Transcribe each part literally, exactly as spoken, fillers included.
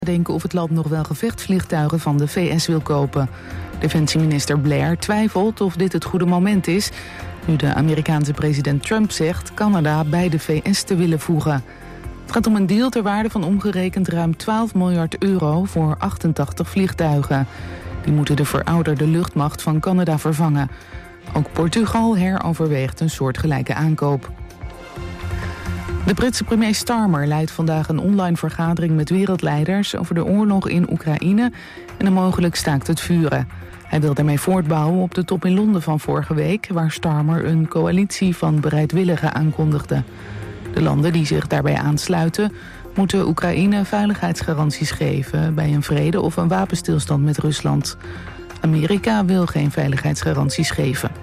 denken of het land nog wel gevechtsvliegtuigen van de V S wil kopen. Defensieminister Blair twijfelt of dit het goede moment is, nu de Amerikaanse president Trump zegt Canada bij de V S te willen voegen. Het gaat om een deal ter waarde van omgerekend ruim twaalf miljard euro voor achtentachtig vliegtuigen. Die moeten de verouderde luchtmacht van Canada vervangen. Ook Portugal heroverweegt een soortgelijke aankoop. De Britse premier Starmer leidt vandaag een online vergadering met wereldleiders over de oorlog in Oekraïne en een mogelijk staakt het vuren. Hij wil daarmee voortbouwen op de top in Londen van vorige week, waar Starmer een coalitie van bereidwilligen aankondigde. De landen die zich daarbij aansluiten moeten Oekraïne veiligheidsgaranties geven bij een vrede of een wapenstilstand met Rusland. Amerika wil geen veiligheidsgaranties geven.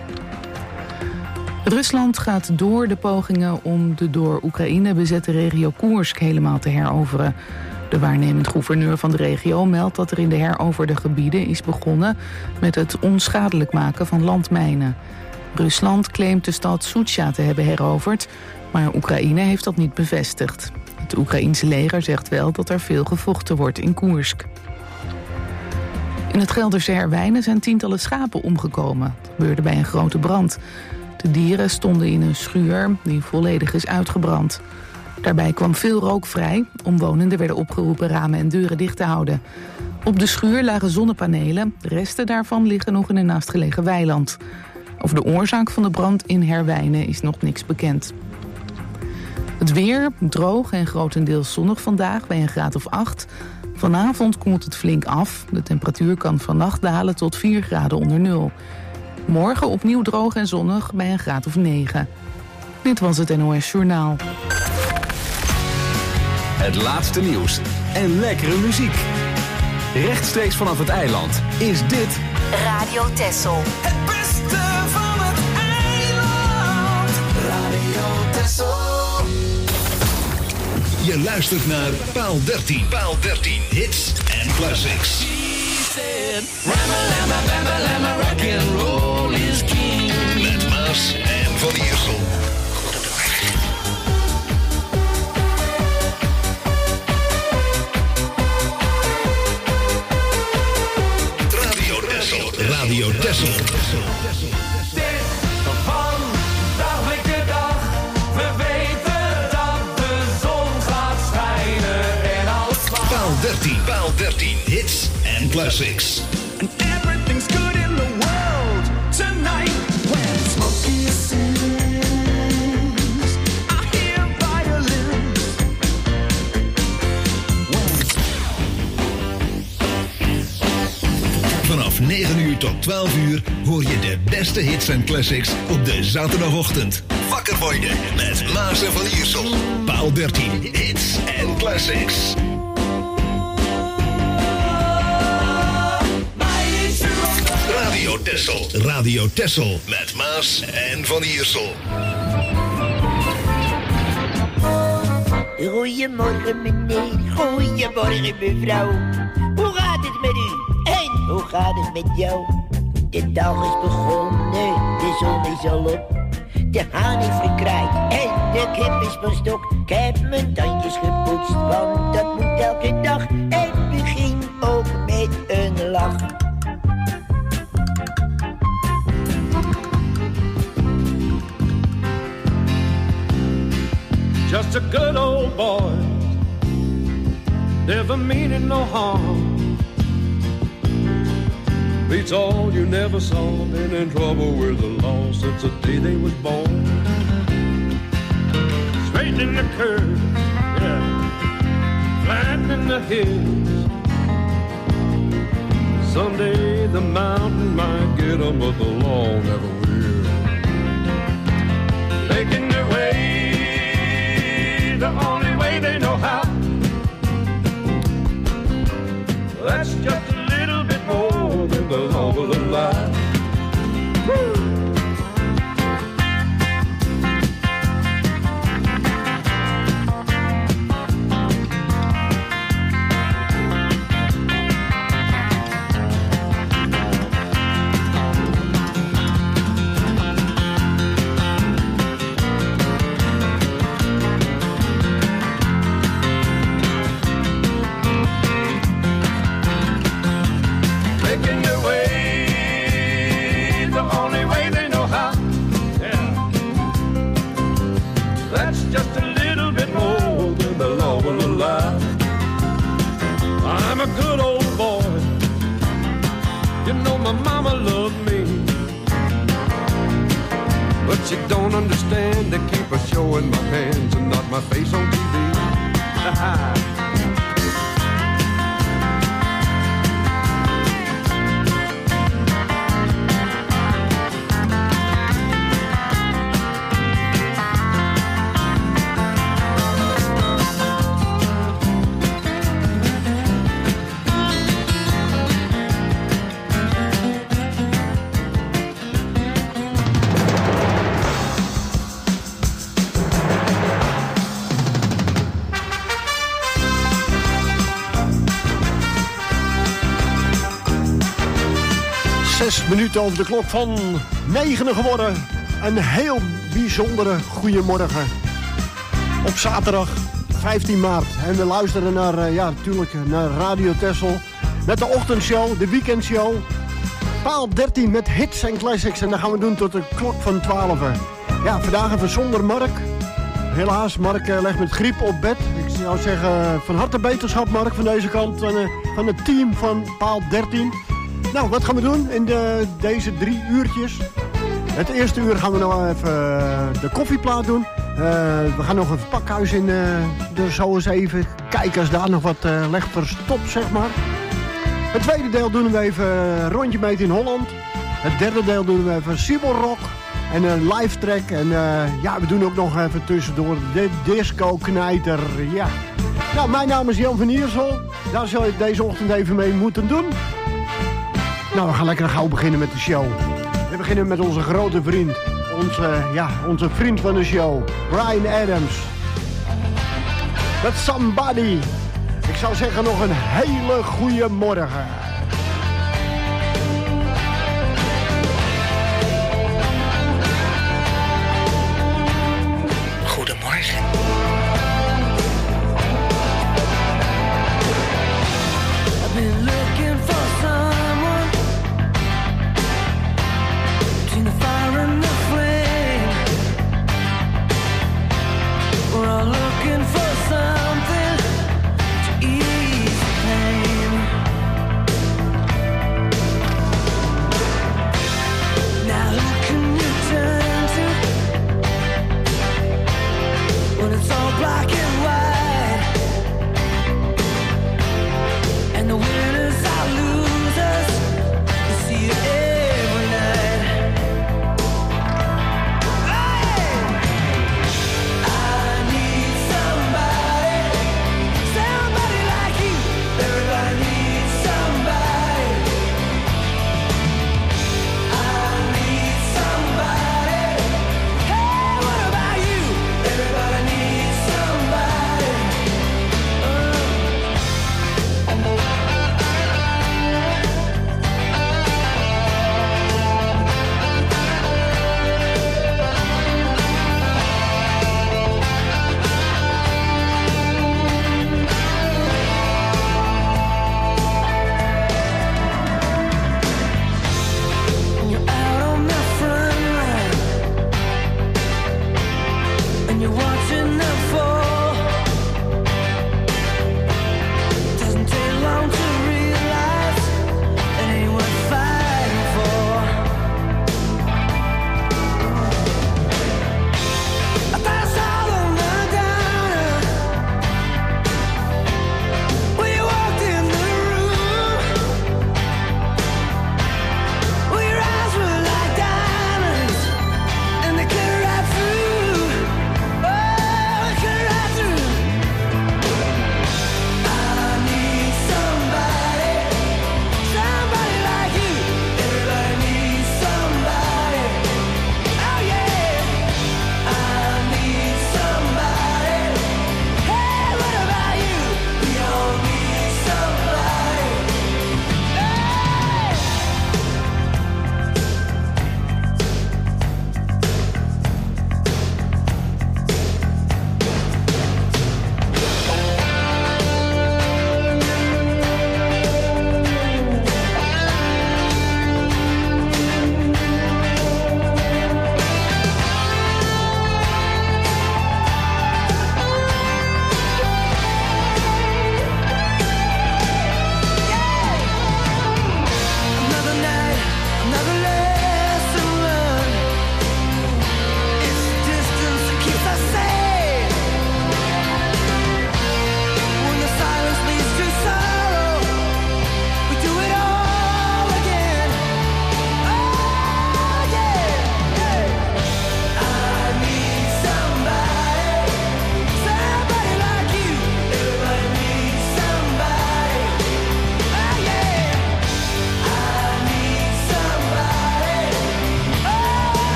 Rusland gaat door de pogingen om de door Oekraïne bezette regio Koersk helemaal te heroveren. De waarnemend gouverneur van de regio meldt dat er in de heroverde gebieden is begonnen met het onschadelijk maken van landmijnen. Rusland claimt de stad Soetja te hebben heroverd, maar Oekraïne heeft dat niet bevestigd. Het Oekraïense leger zegt wel dat er veel gevochten wordt in Koersk. In het Gelderse Herwijnen zijn tientallen schapen omgekomen. Dat gebeurde bij een grote brand. De dieren stonden in een schuur die volledig is uitgebrand. Daarbij kwam veel rook vrij. Omwonenden werden opgeroepen ramen en deuren dicht te houden. Op de schuur lagen zonnepanelen. De resten daarvan liggen nog in een naastgelegen weiland. Over de oorzaak van de brand in Herwijnen is nog niks bekend. Het weer, droog en grotendeels zonnig vandaag bij een graad of acht. Vanavond koelt het flink af. De temperatuur kan vannacht dalen tot vier graden onder nul. Morgen opnieuw droog en zonnig bij een graad of negen. Dit was het N O S Journaal. Het laatste nieuws en lekkere muziek. Rechtstreeks vanaf het eiland is dit Radio Texel. Het beste van het eiland. Radio Texel. Je luistert naar Paal dertien. Paal dertien. Hits en classics. Rock'n'roll is king. Met Maas en Van Iersel. Radio Texel. Radio Texel. Van dagelijke dag. We weten dat de zon gaat schijnen en alles mag. Paal dertien. Paal dertien. Hits en classics. And everything's good in the world tonight. When Smokey sings, I hear violins. Vanaf negen uur tot twaalf uur hoor je de beste hits en classics op de zaterdagochtend. Wakker worden met Maas en Van Iersel. Paal dertien. Hits en classics. Radio Texel. Radio Texel. Met Maas en Van Iersel. Goedemorgen meneer, goedemorgen mevrouw. Hoe gaat het met u? En hoe gaat het met jou? De dag is begonnen, de zon is al op. De haan heeft gekraaid en de kip is van stok. Ik heb mijn tandjes gepoetst, want dat moet elke dag. En begin ook met een lach. Just a good old boy, never meaning no harm. Beats all you never saw, been in trouble with the law since the day they was born. Straightening the curves, yeah, flattening the hills. Someday the mountain might get 'em, but the law never will. Making their way the only way they know how. That's just a little bit more than the law will allow. Woo! But you don't understand, they keep a show in my pants and not my face on T V. Zes minuten over de klok van negenen geworden. Een heel bijzondere goeiemorgen. Op zaterdag vijftien maart. En we luisteren naar, uh, ja natuurlijk, naar Radio Texel. Met de ochtendshow, de weekendshow. Paal dertien met hits en classics. En dat gaan we doen tot de klok van twaalf. Ja, vandaag even zonder Mark. Helaas, Mark uh, legt met griep op bed. Ik zou zeggen, uh, van harte beterschap Mark van deze kant. Van, uh, van het team van Paal dertien. Nou, wat gaan we doen in de, deze drie uurtjes? Het eerste uur gaan we nog even uh, de koffieplaat doen. Uh, we gaan nog even het pakhuis in. Uh, dus zo eens even kijken als daar nog wat uh, ligt verstopt, zeg maar. Het tweede deel doen we even een rondje mee in Holland. Het derde deel doen we even Siebel Rock. En een live track. En uh, ja, we doen ook nog even tussendoor de disco-knijter. Ja. Nou, mijn naam is Jan van Iersel. Daar zal ik deze ochtend even mee moeten doen. Nou, we gaan lekker gauw beginnen met de show. We beginnen met onze grote vriend. Onze, ja, onze vriend van de show. Bryan Adams. Met Somebody. Ik zou zeggen nog een hele goede morgen. Goedemorgen. I've been looking for someone between the fire and the flame. We're all looking for something to ease the pain.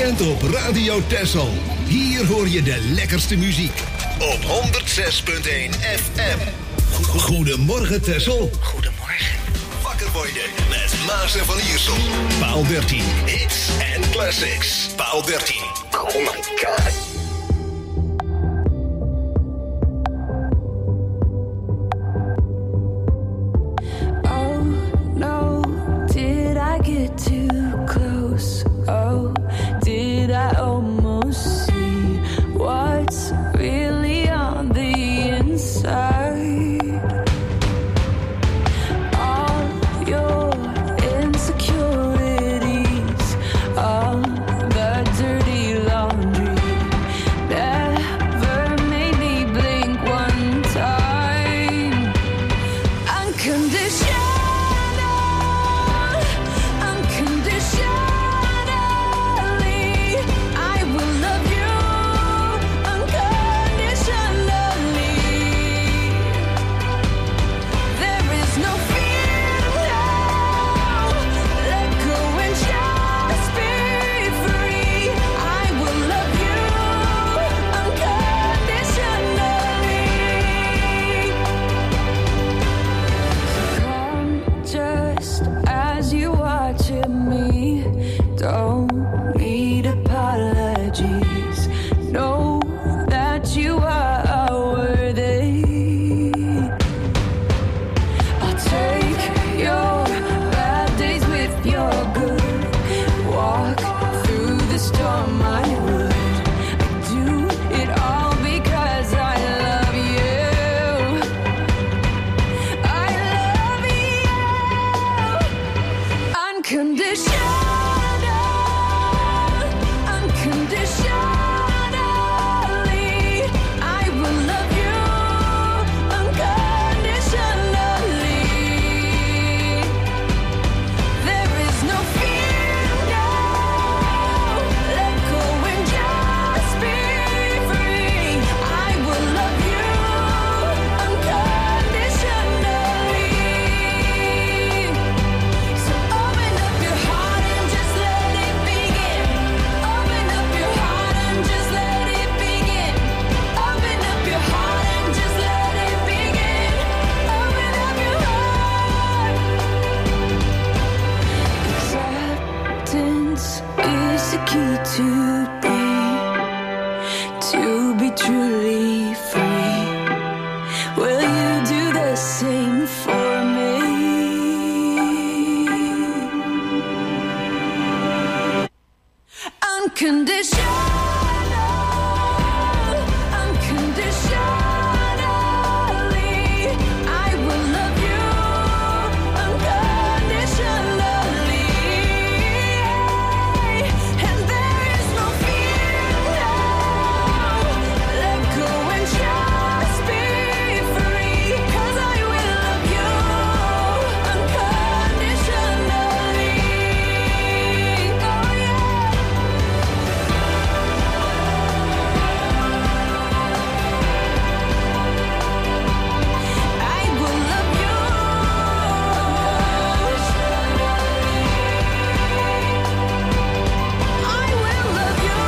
bent op Radio Texel. Hier hoor je de lekkerste muziek. Op honderdzes komma één F M. Goedemorgen Texel. Goedemorgen. Wakker worden met Maas en Van Iersel. Paal dertien. Hits en classics. Paal dertien. Oh my god. Oh no, did I get too close? Oh, did I almost see what's really on the inside? All your insecurities, all the dirty laundry, never made me blink one time. Unconditional, unconditionally, I will love you unconditionally. There is no fear now. Let go and just be free. I will love you unconditionally. Come just as you watching me. Don't need apologies. Know that you are worthy. I'll take your bad days with your good. Walk through the storm, I would. I do it all because I love you. I love you unconditional, unconditionally. I will love you unconditionally. There is no fear now. Let go and just be free. I will love you unconditionally. So open up your heart and just let it begin. Open up your heart and just let it begin. Open up your heart and just let it begin. Open up your heart. Acceptance is the key to be, to be truly free. Will you do the same for me? Unconditional, unconditionally, I will love you unconditionally. And there is no fear now. Let go and just be free. 'Cause I will love you unconditionally. Oh yeah. I will love you unconditionally. I will love you.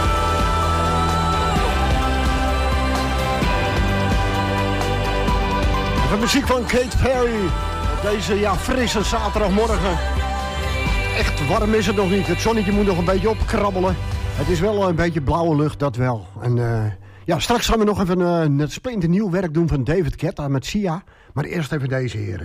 De muziek van Kate Perry. Op deze ja, frisse zaterdagmorgen. Echt warm is het nog niet. Het zonnetje moet nog een beetje opkrabbelen. Het is wel een beetje blauwe lucht, dat wel. En eh, ja, straks gaan we nog even uh, het splinternieuw werk doen van David Guetta met Sia. Maar eerst even deze heren.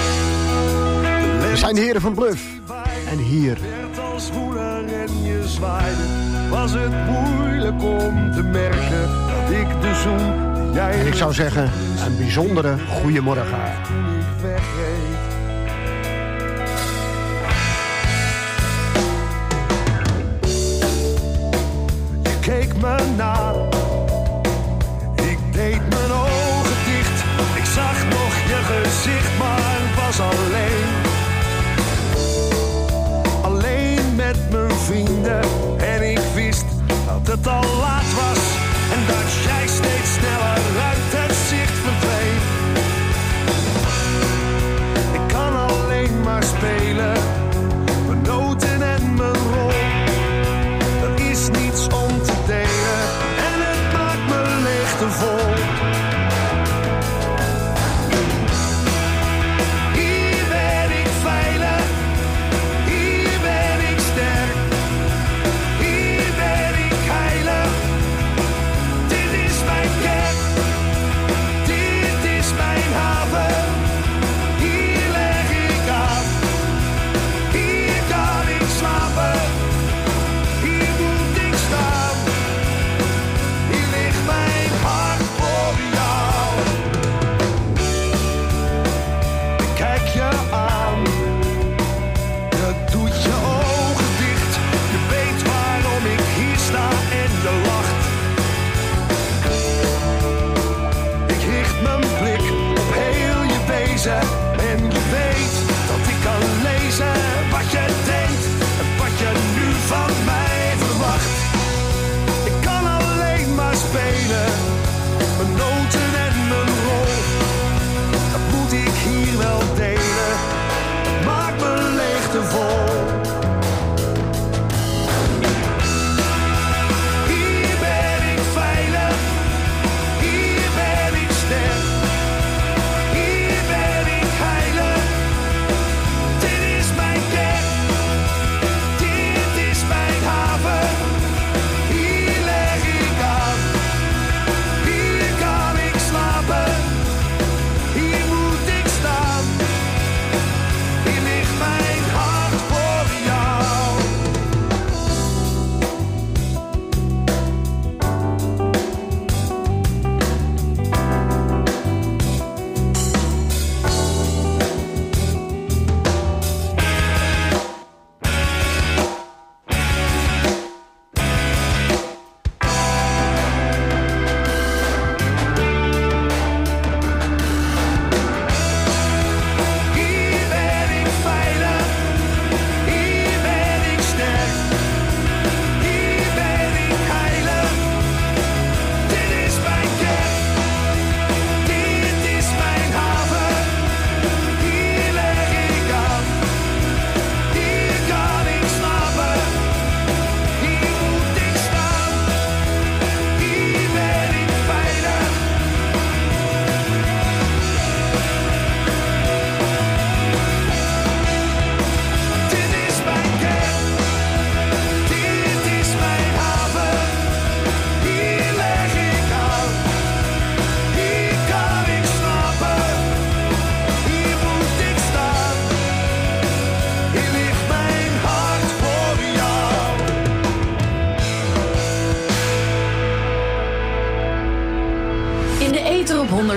We zijn de heren van Bluff. En hier. Werd als moeder en je zwaaide, was het moeilijk om te merken dat ik de zoen die jij En ik zou zeggen, een bijzondere goeiemorgen. toen ik wegreed. Je keek me na, ik deed mijn ogen dicht. Ik zag nog je gezicht, maar was alleen. Alleen met mijn vrienden en ik wist dat het al laat was en dat jij steeds sneller uit het zicht verdween. Ik kan alleen maar spelen, mijn noten en mijn rol. Er is niet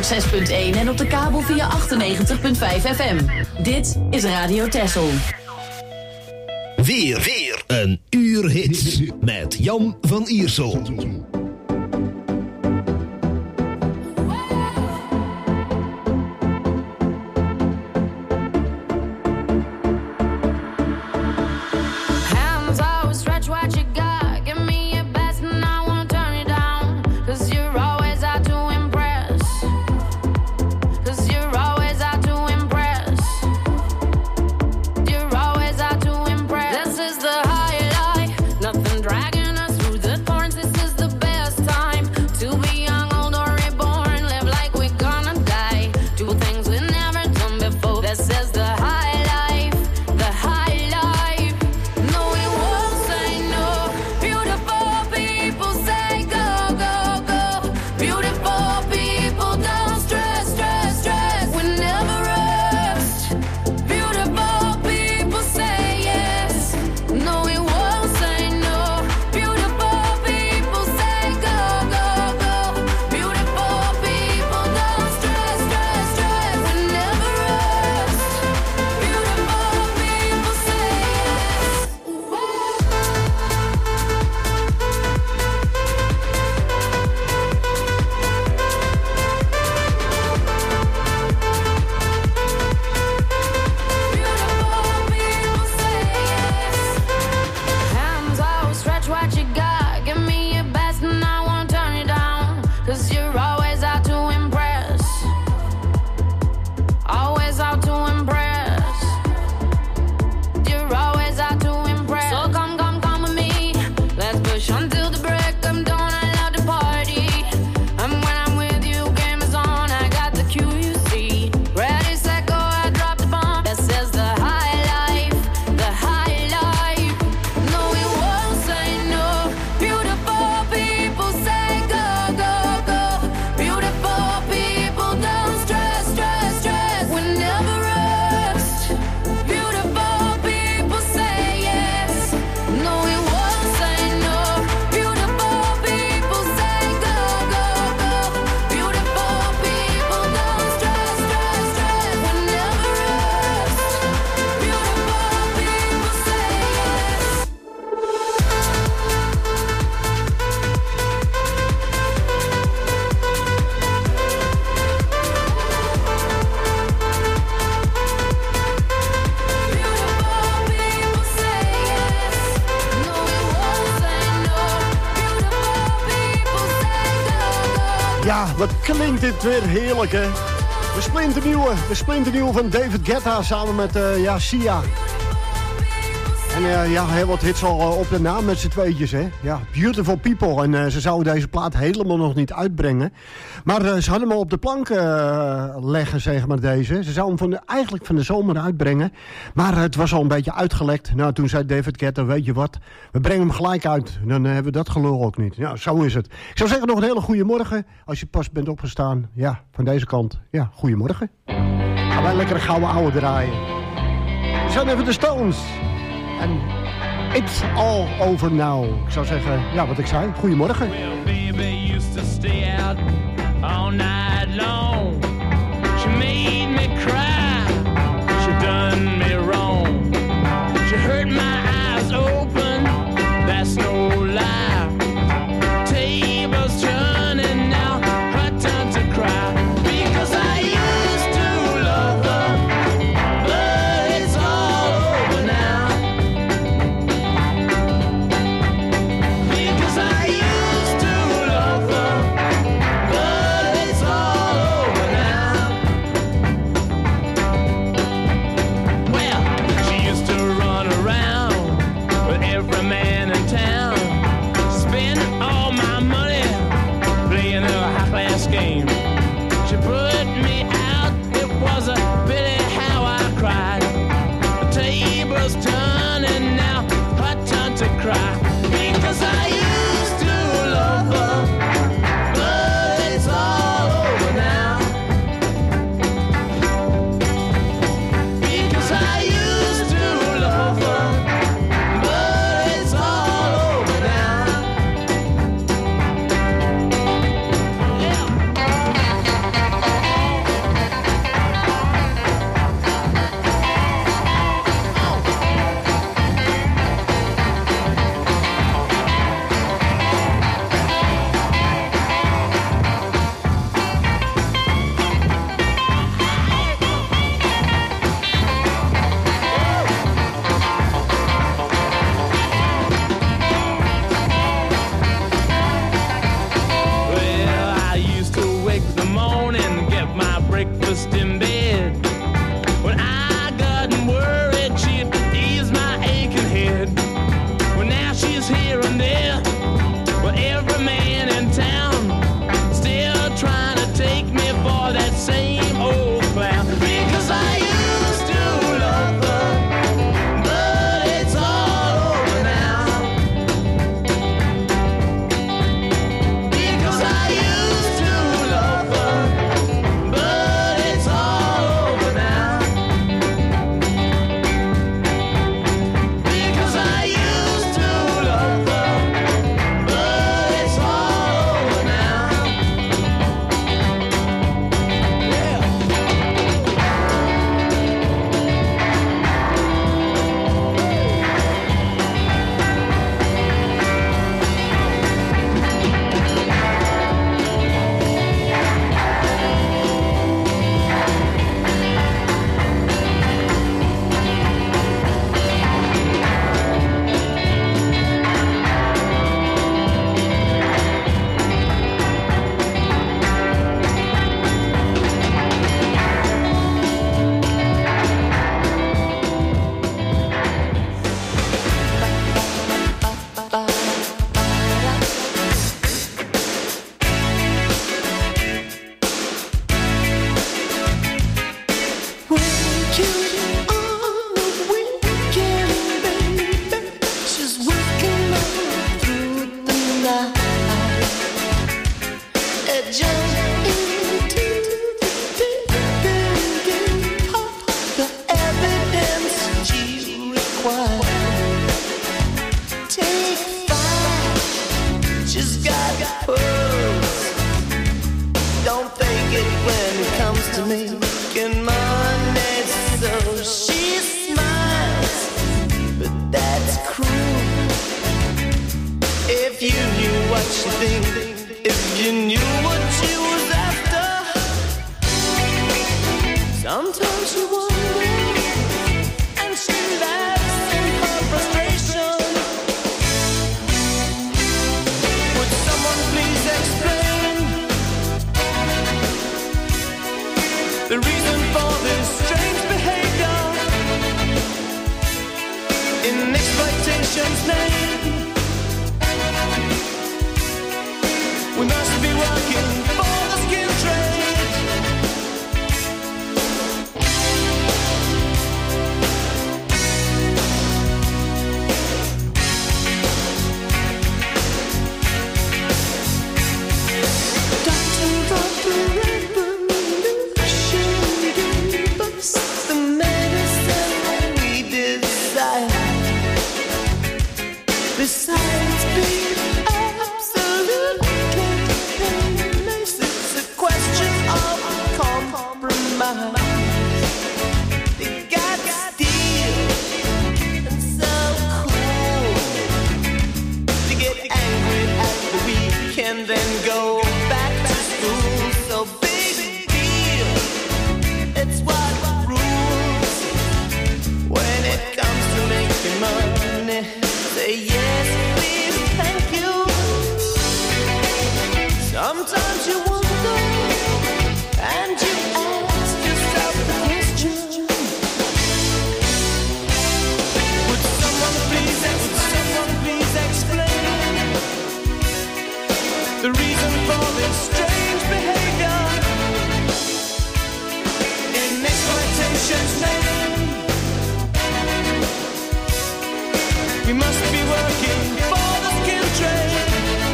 honderd zes punt één en op de kabel via achtennegentig punt vijf F M. Dit is Radio Texel. Weer, weer een uur hits met Jan van Iersel. Dragging us through the thorns, this is the best time to be young, old, or reborn. Live like we're gonna die. Do things we've never done before. This is the high life, the high life. No, we won't say no. Beautiful people say go, go, go. Beautiful people don't stress, stress, stress. We never rest. Beautiful people say yes. No, we won't say no. Ja, wat klinkt dit weer heerlijk, hè? De splinternieuwe, de splinternieuwe van David Guetta samen met uh, ja, Sia. En uh, ja, heel wat hits al uh, op de naam met z'n tweetjes, hè? Ja, Beautiful People. En uh, ze zouden deze plaat helemaal nog niet uitbrengen. Maar uh, ze hadden hem al op de plank uh, leggen, zeg maar, deze. Ze zouden hem van de, eigenlijk van de zomer uitbrengen. Maar uh, het was al een beetje uitgelekt. Nou, toen zei David Guetta, weet je wat? We brengen hem gelijk uit. Dan uh, hebben we dat gelul ook niet. Ja, zo is het. Ik zou zeggen, nog een hele goede morgen. Als je pas bent opgestaan. Ja, van deze kant. Ja, goedemorgen. Gaan wij lekker een gouden ouwe draaien. We zijn even de Stones. En it's all over now. Ik zou zeggen, ja, wat ik zei, goedemorgen. Well, baby used to stay out all night long. She made me cry. She done me wrong. She hurt my eyes open. That's no lie. Tables turning now. Her time to cry. Because I used to love her. But it's all over now. Because I used to love her, but it's all over now. wife. Take five, she's got pearls. Don't fake it when it comes to making money. So she smiles, but that's cruel. If you knew what she thinks, if you knew what she was after, sometimes you wonder, and she laughs in her frustration. Would someone please explain the reason for this strange behavior in exploitation's name? We must be working for the skill trade. Doctor, doctor, revolution gave us the medicine we desire. Besides being absolute, it's a question of compromise. They got steel and so cool to get angry at the weekend, then go back to school. So big deal, it's what rules when it comes to making money. Say yes, please, thank you. Sometimes you wonder, and you ask yourself the question: would someone please, would someone please explain the reason for this strange behavior in exploitation's name? We must be working for the skill trade.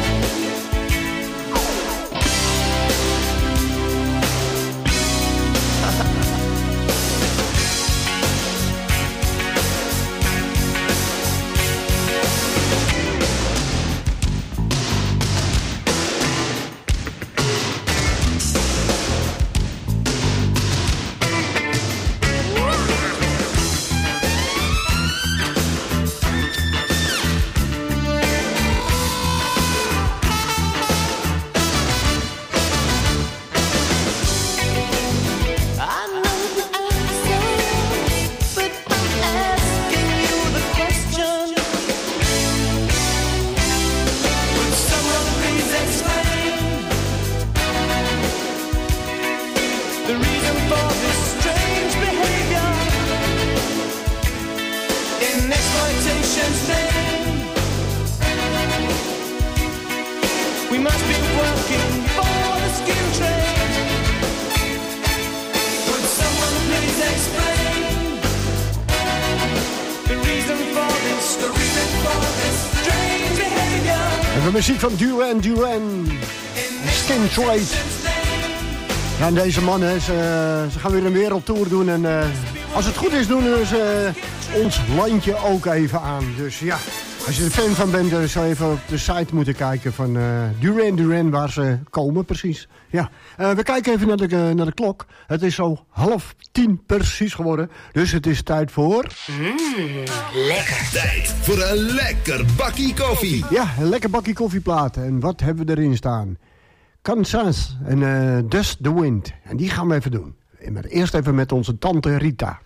Muziek van Duran Duran. Skin Trade. Ja, en deze mannen, ze, ze gaan weer een wereldtour doen. En uh, als het goed is, doen ze uh, ons landje ook even aan. Dus ja, als je er fan van bent, dan zou je even op de site moeten kijken van uh, Duran Duran, waar ze komen precies. Ja, uh, we kijken even naar de, uh, naar de klok. Het is zo half tien precies geworden. Dus het is tijd voor... Mm, lekker. Tijd voor een lekker bakkie koffie. Ja, een lekker bakkie koffieplaten. En wat hebben we erin staan? Kansas en uh, Dust the Wind. En die gaan we even doen. Maar eerst even met onze tante Rita.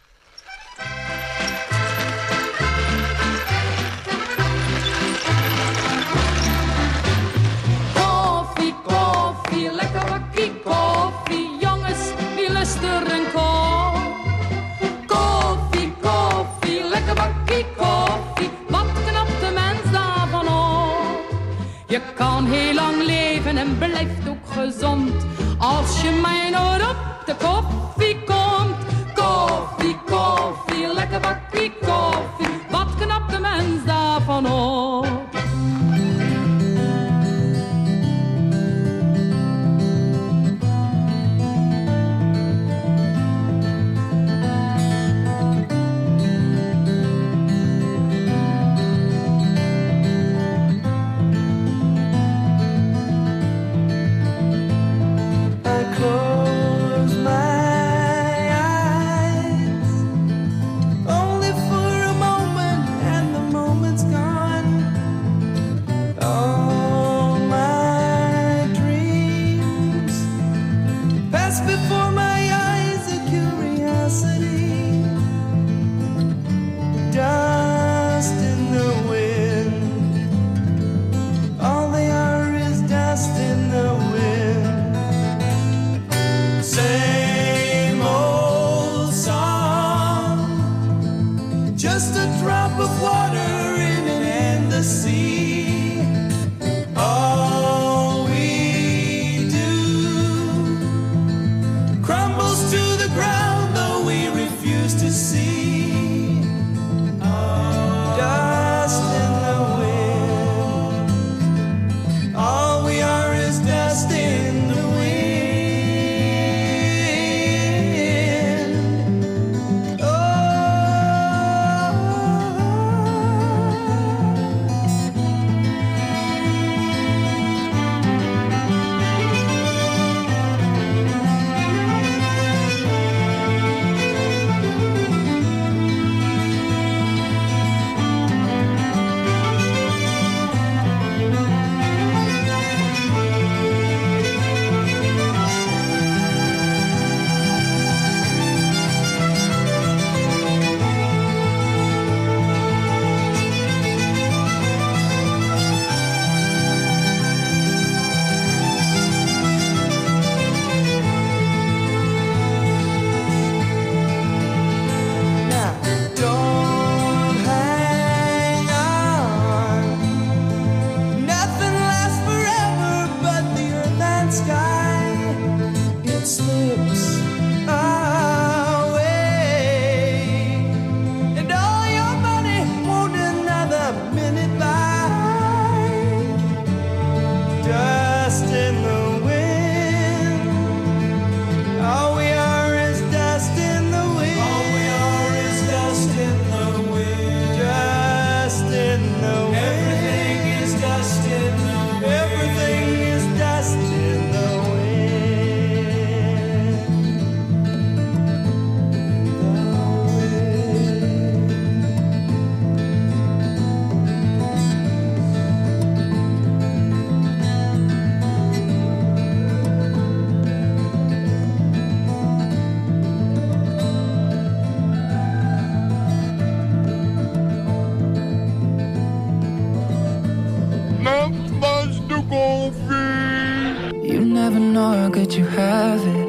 Koffie, koffie, lekker bakkie koffie. Jongens, wie lust er een kop? Koffie, koffie, lekker bakkie koffie. Wat knapt de mens daarvan op? Je kan heel lang leven en blijft ook gezond. Als je mij nooit op de koffie komt. Koffie, koffie, lekker bakkie koffie. Wat knapt de mens daarvan op? drop of water in an endless sea. All we do crumbles to the ground, though we refuse to see. Dust in the wind. All we are is dust in the wind. You never know how good you have it.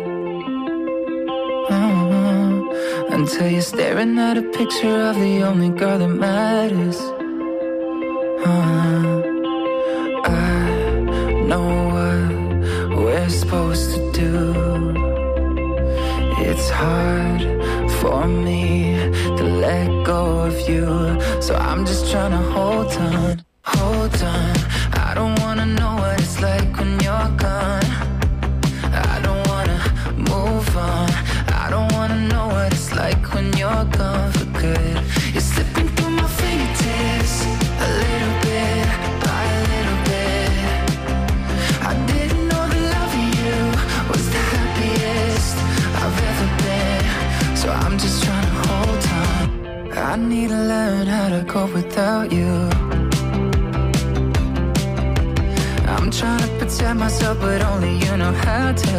Uh-huh. Until you're staring at a picture of the only girl that matters. Uh-huh. I know what we're supposed to do. It's hard for me to let go of you, so I'm just trying to hold on, hold on. I don't wanna know what it's like when you're gone. I don't wanna move on. I don't wanna know what it's like when you're gone for good. You're slipping through my fingertips, a little bit by a little bit. I didn't know the love of you was the happiest I've ever been, so I'm just trying to hold on. I need to learn how to cope without you. I'm trying to protect myself, but only you know how to.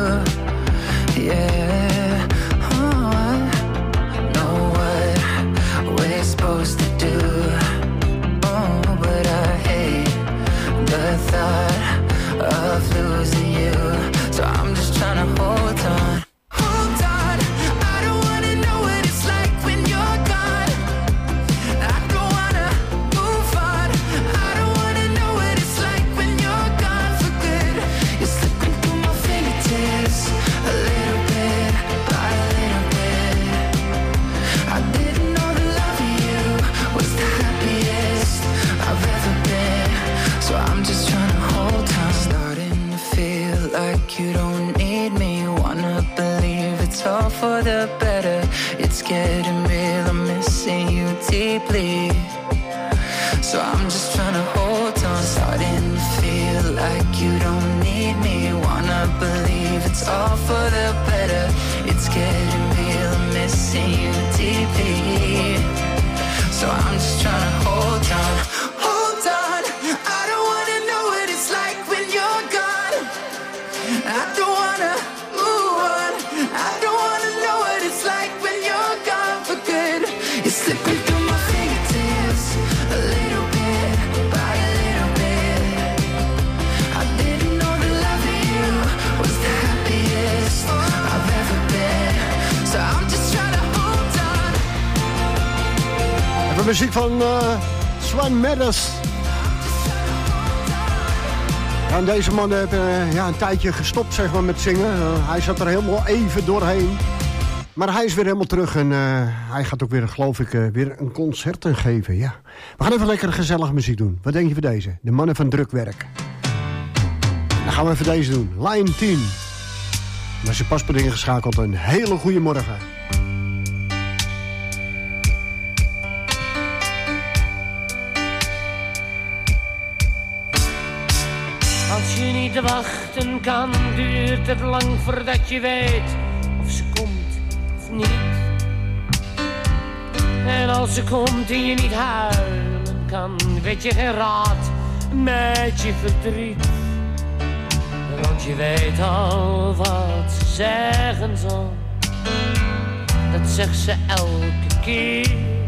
Yeah, oh, I know what we're supposed to do. Oh, but I hate the thought of losing you, so I'm just trying to hold on. Hold on, I don't wanna know what it's like when you're gone. I don't wanna move on. I don't wanna know what it's like when you're gone for good. You're slipping through my fingertips, a little bit by a little bit. I didn't know the love of you was the happiest I've ever been, so I'm just trying to hold on. Starting to feel like you don't need me. Wanna believe it's all for the better. It's getting real, I'm missing you deeply, so I'm just trying to hold on. Starting to feel like you don't need me. Wanna believe it's all for the better. It's getting real, I'm missing you deeply, so I'm just trying to hold on. Hold on, I don't wanna know what it's like when you're gone. I don't wanna move on. I don't wanna know what it's like when you're gone for good. You're slipping through my fingertips, a little bit by a little bit. I didn't know the love of you was the happiest I've ever been, so I'm just trying to hold on. De muziek van uh, Swan Meadows. En deze man heeft uh, ja, een tijdje gestopt zeg maar, met zingen. Uh, hij zat er helemaal even doorheen. Maar hij is weer helemaal terug en uh, hij gaat ook weer, geloof ik, uh, weer een concert geven. Ja. We gaan even lekker gezellige muziek doen. Wat denk je van deze? De mannen van Drukwerk. Dan gaan we even deze doen. Line tien. Maar ze pas per dingen geschakeld. Een hele goede morgen. Als je niet wachten kan, duurt het lang voordat je weet of ze komt of niet. En als ze komt en je niet huilen kan, weet je geen raad met je verdriet. Want je weet al wat ze zeggen zal, dat zegt ze elke keer.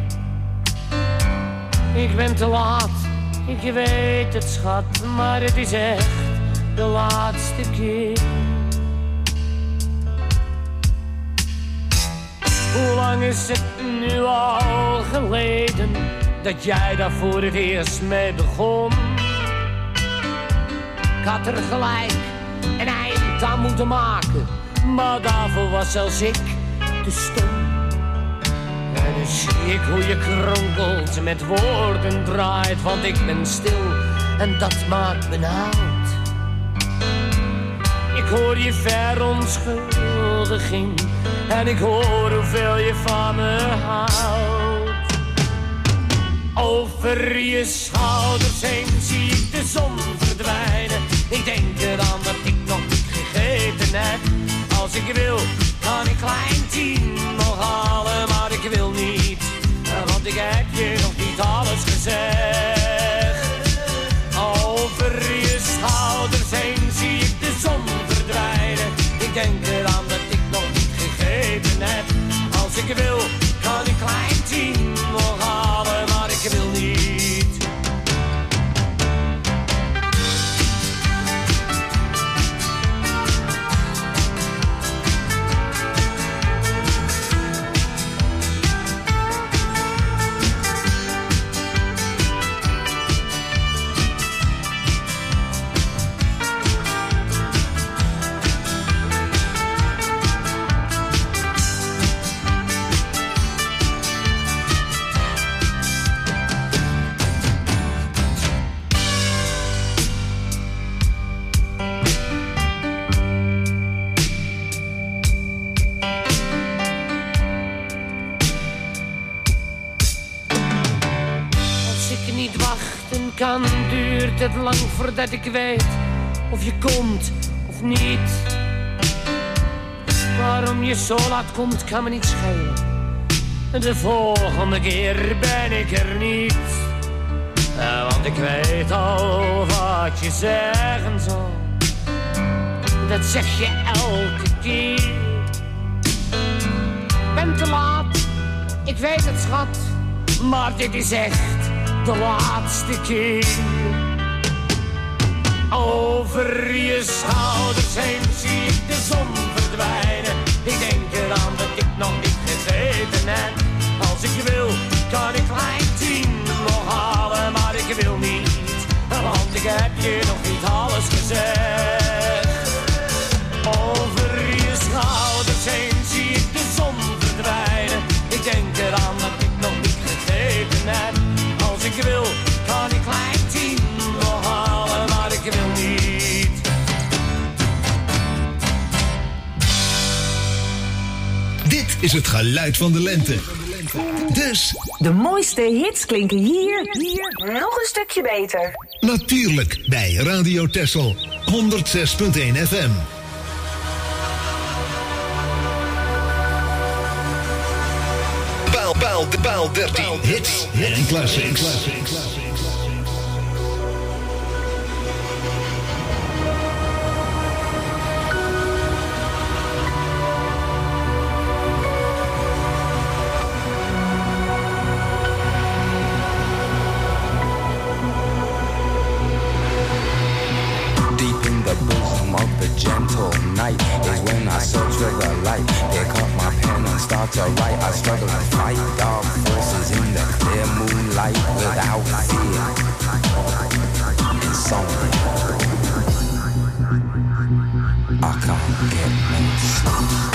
Ik ben te laat, ik weet het schat, maar het is echt de laatste keer. Hoe lang is het nu al geleden dat jij daar voor het eerst mee begon? Ik had er gelijk een eind aan moeten maken, maar daarvoor was zelfs ik te stom. En nu zie ik hoe je kronkelt met woorden draait, want ik ben stil en dat maakt me oud. Ik hoor je verontschuldiging en ik hoor hoeveel je van me houdt. Over je schouders heen zie ik de zon verdwijnen. Ik denk eraan dat ik nog niet gegeten heb. Als ik wil, kan ik klein tien nog halen, maar ik wil niet, want ik heb je nog niet alles gezegd. Over je schouders heen zie ik de zon verdwijnen. Ik denk eraan dat ik nog niet gegeten heb. Als ik wil, kan ik klein tien nog halen, maar ik wil niet. Kan, duurt het lang voordat ik weet of je komt of niet. Waarom je zo laat komt kan me niet schelen. De volgende keer ben ik er niet. Uh, want ik weet al wat je zeggen zal. Dat zeg je elke keer. Ben te laat, ik weet het schat, maar dit is echt de laatste keer. Over je schouders heen zie ik de zon verdwijnen. Ik denk eraan dat ik nog niet gegeten heb. Als ik wil, kan ik klein tien nog halen, maar ik wil niet, want ik heb je nog niet alles gezegd. Over je schouders heen zie ik de zon verdwijnen. Ik denk eraan dat ik nog niet gegeten heb. Als ik wil, kan ik klein tien nog halen, maar ik wil niet. Dit is het geluid van de lente. Dus de mooiste hits klinken hier, hier nog een stukje beter. Natuurlijk bij Radio Texel honderd zes punt één F M. Paal, paal, de paal dertien hits en classics. Night is when I search for the light. Pick up my pen and start to write. I struggle to fight dark forces in the clear. clear moonlight without fear. Insomnia. I can't get no sleep.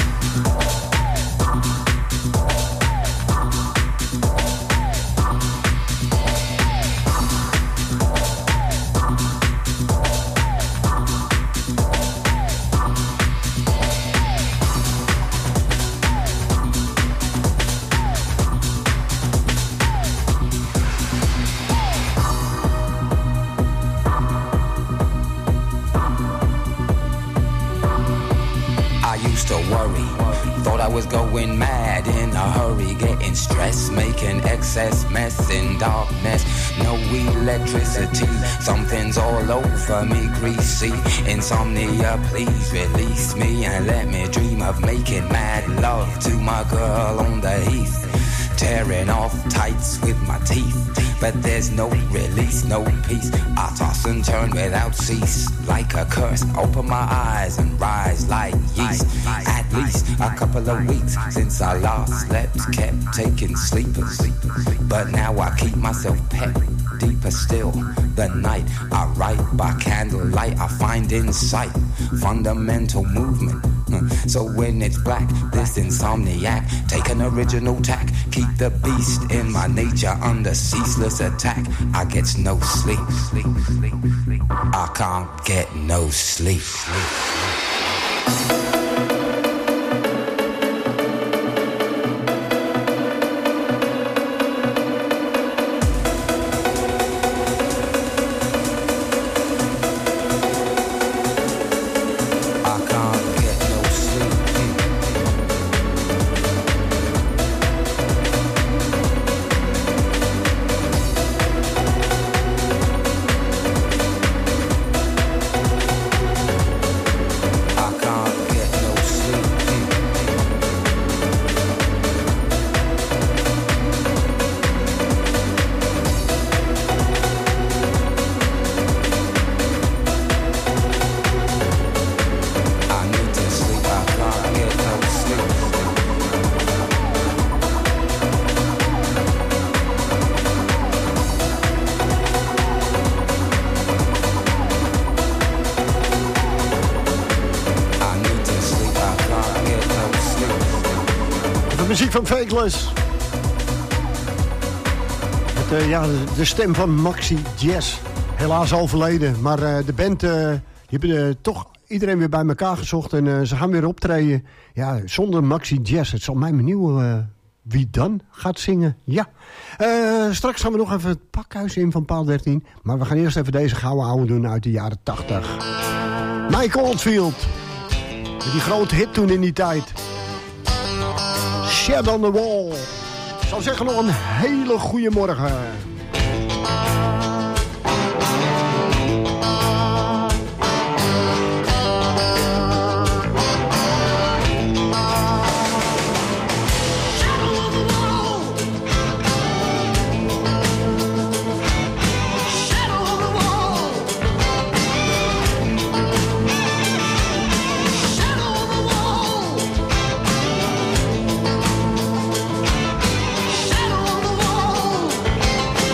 Was going mad in a hurry, getting stressed, making excess mess in darkness. No electricity, something's all over me, greasy. Insomnia, please release me and let me dream of making mad love to my girl on the heath. Tearing off tights with my teeth, but there's no release, no peace. I toss and turn without cease, like a curse. Open my eyes and rise like yeast. At least a couple of weeks since I last slept, kept taking sleepers, but now I keep myself pet. Deeper still, the night I write by candlelight, I find insight, fundamental movement. So when it's black, this insomniac, take an original tack, keep the beast in my nature under ceaseless attack. I get no sleep, I can't get no sleep. Muziek van Fakeless. Met, uh, ja, de, de stem van Maxi Jazz. Helaas overleden. Maar uh, de band uh, die hebben uh, toch iedereen weer bij elkaar gezocht. En uh, ze gaan weer optreden. Ja, zonder Maxi Jazz. Het zal mij benieuwen uh, wie dan gaat zingen. Ja. Uh, straks gaan we nog even het pakhuis in van Paal dertien. Maar we gaan eerst even deze gouden ouwe doen uit de jaren tachtig. Mike Oldfield. Met die grote hit toen in die tijd. Shed on the Wall. Ik zou zeggen nog een hele goede morgen. Shadow on the wall.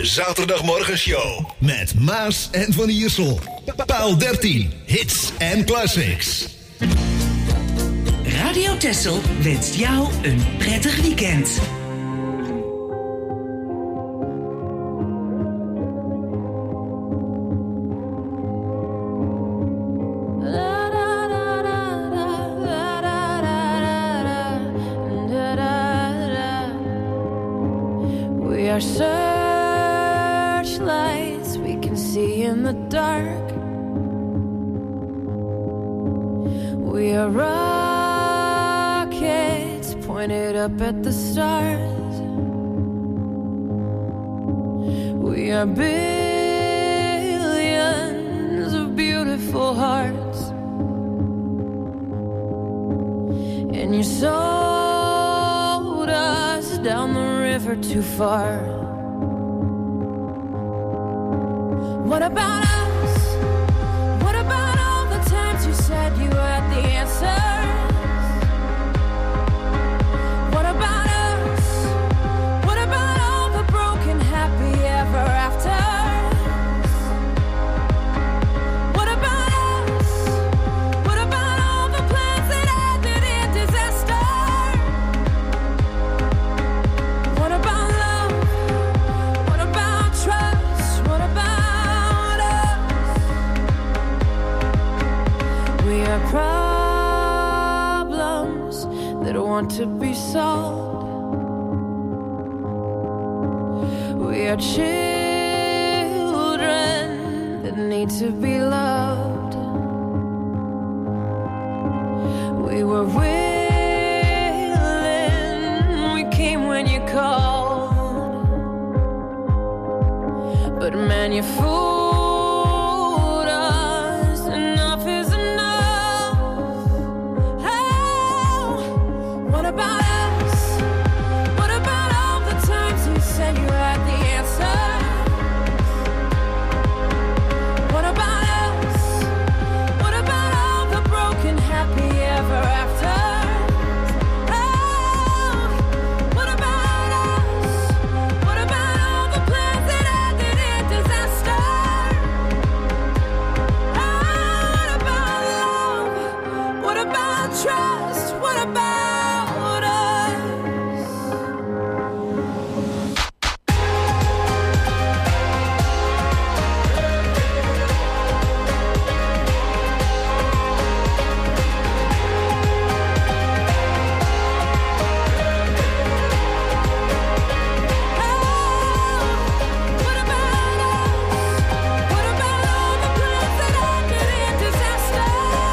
zaterdagmorgenshow met Maas en Van Iersel. Paal dertien, hits en classics. Radio Texel wenst jou een prettig weekend. We are searchlights we can see in the dark. We are rockets pointed up at the stars. We are billions of beautiful hearts. And you sold us down the river too far. What about us? What about all the times you said you had the answers? What about us? What about all the broken happy ever afters? What about us? What about all the plans that ended in disaster? What about love? What about trust? What about us? We are problems that want to be solved. We are children that need to be loved. We were willing, we came when you called. But man, you fooled us. Enough is enough. Oh, what about us? What about all the times you said you had the answer? What about us? What about all the broken happy ever after? Oh, what about us? What about all the plans that ended in disaster? Oh, what about love? What about trust? What about us? What about us? What about all the plans that ended in disaster?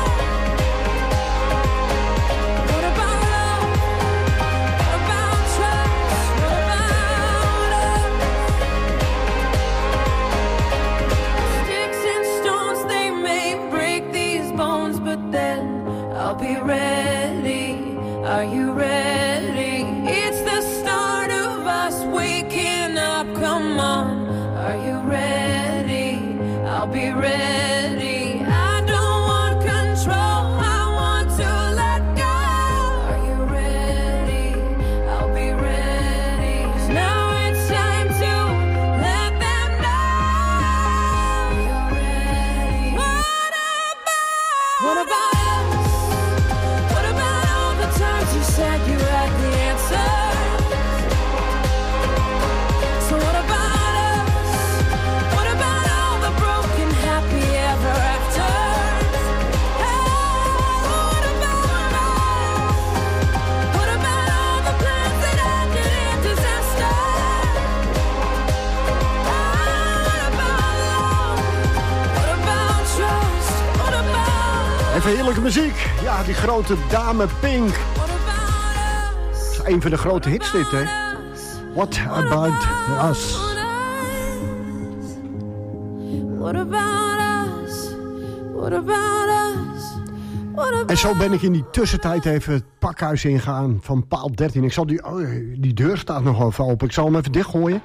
What about love? What about trust? What about us? Sticks and stones, they may break these bones, but then I'll be ready. Are you ready? It's the start of us waking up. Come on, are you ready? I'll be ready. I don't want control, I want to let go. Are you ready? I'll be ready. 'Cause now it's time to let them know. You're ready. What about? What about us? What about all the times you said you had the answer? So what about us? What about all the broken happy ever after? What about us? What about all the plans that ended in disaster? What about love? What about trust? What about? Even heerlijke muziek. Ja, die grote dame Pink. Dat is een van de grote hits dit, hè? What about us? What about us? What about us? What about? En zo ben ik in die tussentijd even het pakhuis ingegaan van paal dertien. Ik zal die, oh, die deur staat nog even open. Ik zal hem even dichtgooien.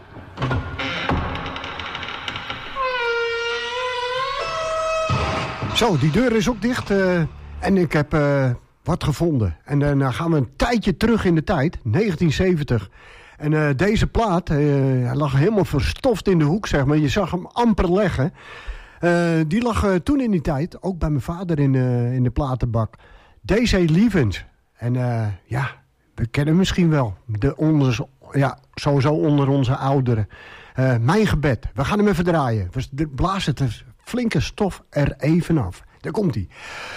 Zo, die deur is ook dicht. Uh, en ik heb uh, wat gevonden. En dan uh, gaan we een tijdje terug in de tijd. negentien zeventig. En uh, deze plaat, uh, hij lag helemaal verstoft in de hoek, zeg maar. Je zag hem amper leggen. Uh, die lag uh, toen in die tijd, ook bij mijn vader in, uh, in de platenbak. D C Lievens. En uh, ja, we kennen hem misschien wel. De onder, ja, sowieso onder onze ouderen. Uh, mijn gebed. We gaan hem even draaien. We blazen het flinke stof er even af. Daar komt hij.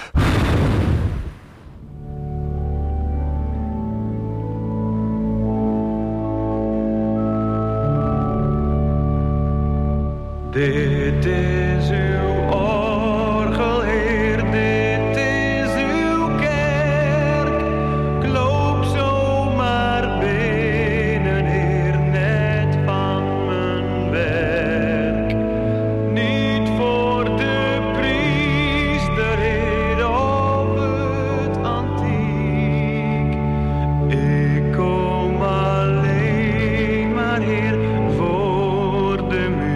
Dit is uw orgel, Heer, dit is uw kerk. Ik loop zomaar binnen, Heer, net van mijn werk. Niet voor de priester, Heer, of het antiek. Ik kom alleen maar, Heer, voor de muziek.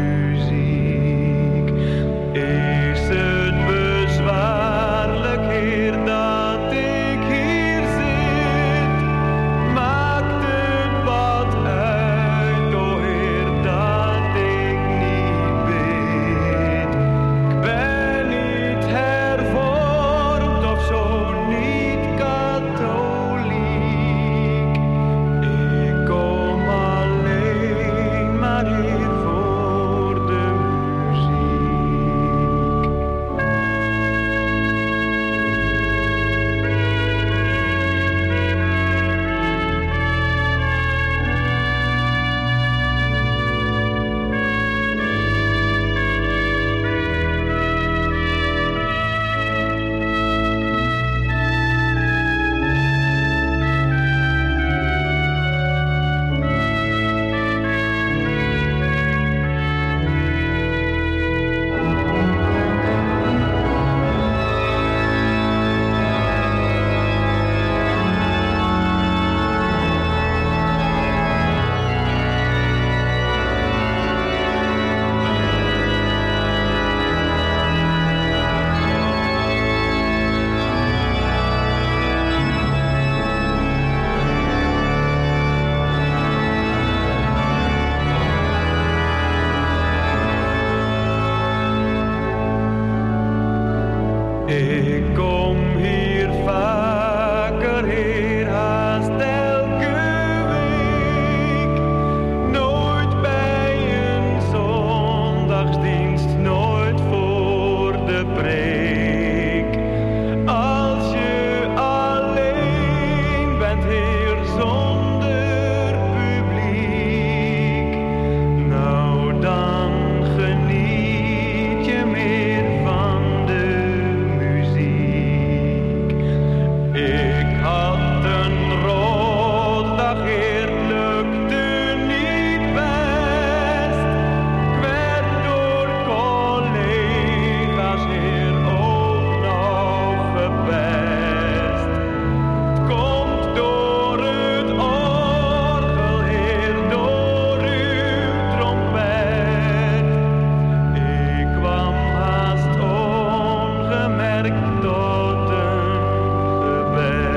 Is het bezwaarlijk, Heer, dat ik hier zit? Maakt het wat uit, o Heer, dat ik niet bid? Ik ben niet hervormd of zo niet katholiek. Ik kom alleen maar, Heer, voor de muziek. Ik kom hier vaker, Heer, haast elke week. Nooit bij een zondagsdienst, nooit voor de preek. Als je alleen bent, Heer, zonder publiek, nou dan geniet je meer van de muziek. Ik had een rotdag, Heer, lukte niet best. Ik werd door collega's, Heer, ook nog gepest. Het komt door het orgel, Heer, door uw trompet. Ik kwam haast ongemerkt tot een gebed.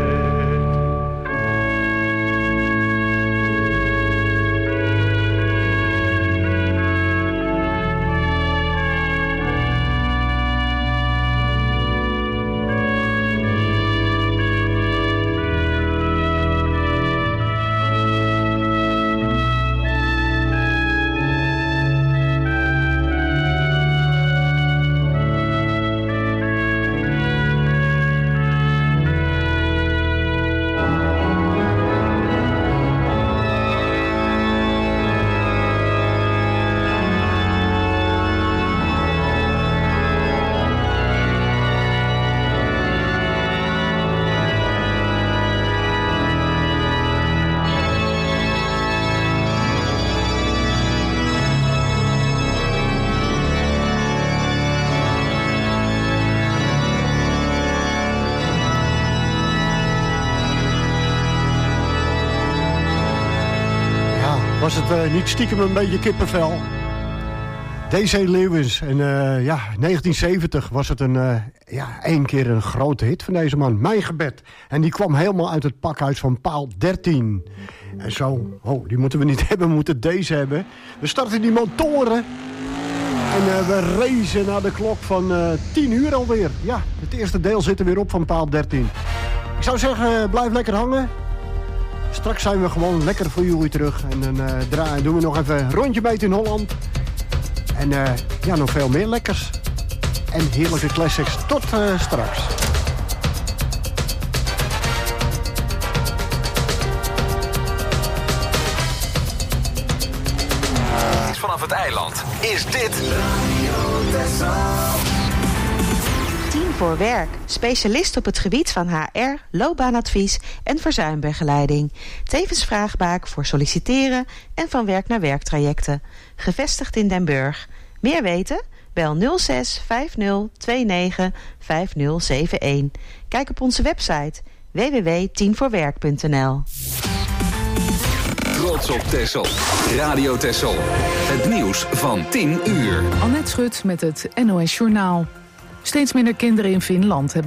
Ja, was het uh, niet stiekem een beetje kippenvel? D C Lewis. En uh, ja, negentien zeventig was het een uh, ja, één keer een grote hit van deze man. Mijn gebed. En die kwam helemaal uit het pakhuis van paal dertien. En zo, oh, die moeten we niet hebben, we moeten deze hebben. We starten die motoren. En uh, we racen naar de klok van uh, tien uur alweer. Ja, het eerste deel zit er weer op van paal dertien. Ik zou zeggen, blijf lekker hangen. Straks zijn we gewoon lekker voor jullie terug. En dan uh, draaien, doen we nog even een rondje mee in Holland. En uh, ja, nog veel meer lekkers. En heerlijke classics. Tot uh, straks. Vanaf het eiland is dit Tien voor Werk. Specialist op het gebied van H R, loopbaanadvies en verzuimbegeleiding. Tevens vraagbaak voor solliciteren en van werk naar werktrajecten. Gevestigd in Den Burg. Meer weten? Bel nul zes vijf nul twee negen vijf nul zeven een. Kijk op onze website w w w punt tien voor werk punt n l. Trots op Texel. Radio Texel. Het nieuws van tien uur. Annette Schut met het N O S Journaal. Steeds minder kinderen in Finland hebben